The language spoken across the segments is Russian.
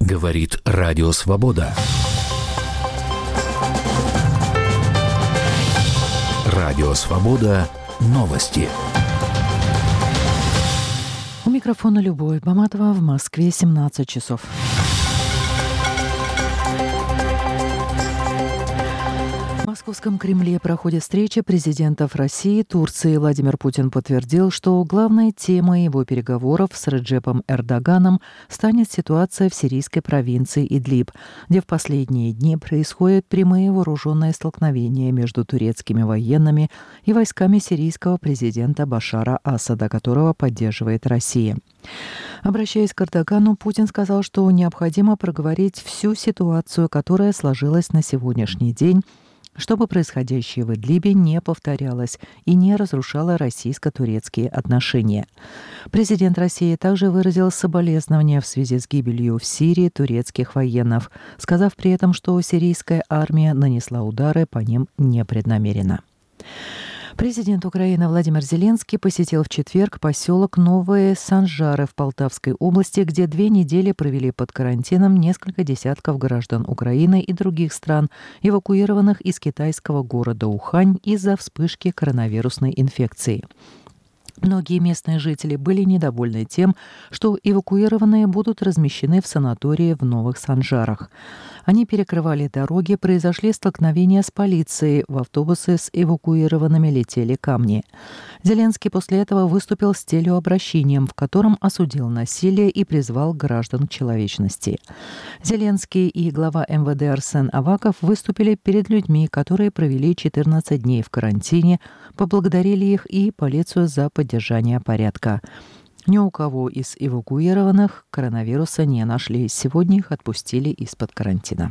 Говорит Радио Свобода. Радио Свобода. Новости. У микрофона Любовь Баматова, в Москве 17 часов. В Московском Кремле проходит встреча президентов России и Турции. Владимир Путин подтвердил, что главной темой его переговоров с Реджепом Эрдоганом станет ситуация в сирийской провинции Идлиб, где в последние дни происходят прямые вооруженные столкновения между турецкими военными и войсками сирийского президента Башара Асада, которого поддерживает Россия. Обращаясь к Эрдогану, Путин сказал, что необходимо проговорить всю ситуацию, которая сложилась на сегодняшний день, чтобы происходящее в Идлибе не повторялось и не разрушало российско-турецкие отношения. Президент России также выразил соболезнования в связи с гибелью в Сирии турецких военных, сказав при этом, что сирийская армия нанесла удары по ним непреднамеренно. Президент Украины Владимир Зеленский посетил в четверг поселок Новые Санжары в Полтавской области, где 2 недели провели под карантином несколько десятков граждан Украины и других стран, эвакуированных из китайского города Ухань из-за вспышки коронавирусной инфекции. Многие местные жители были недовольны тем, что эвакуированные будут размещены в санатории в Новых Санжарах. Они перекрывали дороги, произошли столкновения с полицией, в автобусы с эвакуированными летели камни. Зеленский после этого выступил с телеобращением, в котором осудил насилие и призвал граждан к человечности. Зеленский и глава МВД Арсен Аваков выступили перед людьми, которые провели 14 дней в карантине, поблагодарили их и полицию за поддержание порядка. Ни у кого из эвакуированных коронавируса не нашли. Сегодня их отпустили из-под карантина.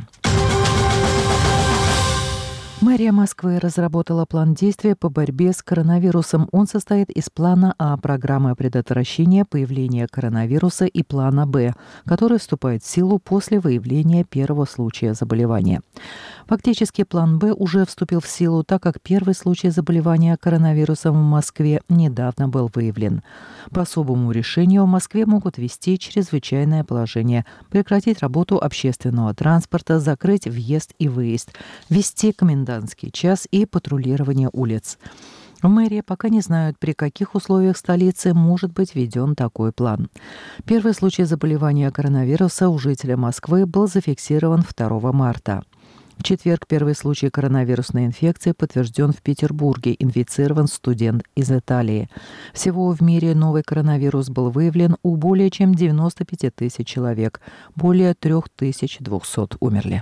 Мэрия Москвы разработала план действия по борьбе с коронавирусом. Он состоит из плана А программы предотвращения появления коронавируса и плана Б, который вступает в силу после выявления первого случая заболевания. Фактически план Б уже вступил в силу, так как первый случай заболевания коронавирусом в Москве недавно был выявлен. По особому решению в Москве могут ввести чрезвычайное положение, прекратить работу общественного транспорта, закрыть въезд и выезд, ввести комендантский час и патрулирование улиц. В мэрии пока не знают, при каких условиях в столице может быть введен такой план. Первый случай заболевания коронавируса у жителя Москвы был зафиксирован 2 марта. В четверг первый случай коронавирусной инфекции подтвержден в Петербурге. Инфицирован студент из Италии. Всего в мире новый коронавирус был выявлен у более чем 95 тысяч человек. Более 3200 умерли.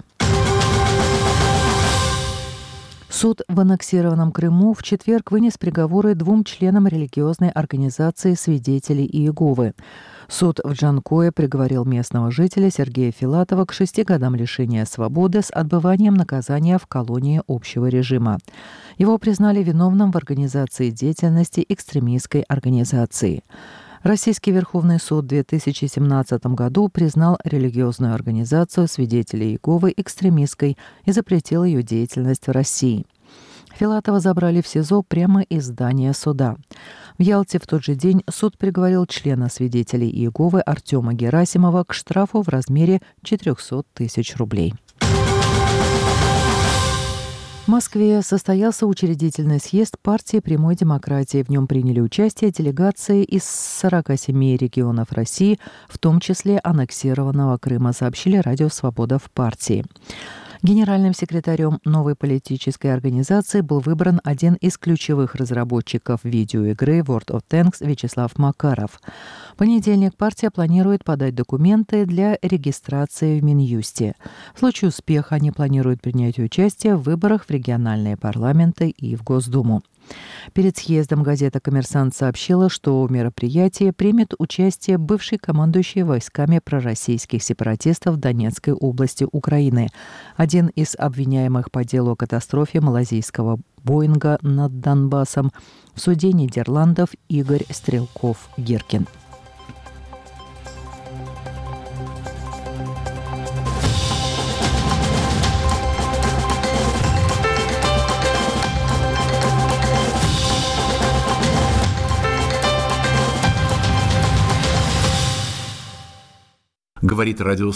Суд в аннексированном Крыму в четверг вынес приговоры 2 членам религиозной организации «Свидетели Иеговы». Суд в Джанкое приговорил местного жителя Сергея Филатова к 6 годам лишения свободы с отбыванием наказания в колонии общего режима. Его признали виновным в организации деятельности экстремистской организации. Российский Верховный суд в 2017 году признал религиозную организацию «Свидетели Иеговы» экстремистской и запретил ее деятельность в России. Филатова забрали в СИЗО прямо из здания суда. В Ялте в тот же день суд приговорил члена «Свидетелей Иеговы» Артема Герасимова к штрафу в размере 400 тысяч рублей. В Москве состоялся учредительный съезд партии «Прямой демократии». В нем приняли участие делегации из 47 регионов России, в том числе аннексированного Крыма, сообщили Радио Свобода в партии. Генеральным секретарем новой политической организации был выбран один из ключевых разработчиков видеоигры World of Tanks Вячеслав Макаров. В понедельник партия планирует подать документы для регистрации в Минюсте. В случае успеха они планируют принять участие в выборах в региональные парламенты и в Госдуму. Перед съездом газета «Коммерсант» сообщила, что в мероприятии примет участие бывший командующий войсками пророссийских сепаратистов в Донецкой области Украины, один из обвиняемых по делу о катастрофе малазийского «Боинга» над Донбассом в суде Нидерландов Игорь Стрелков-Гиркин. Говорит Радио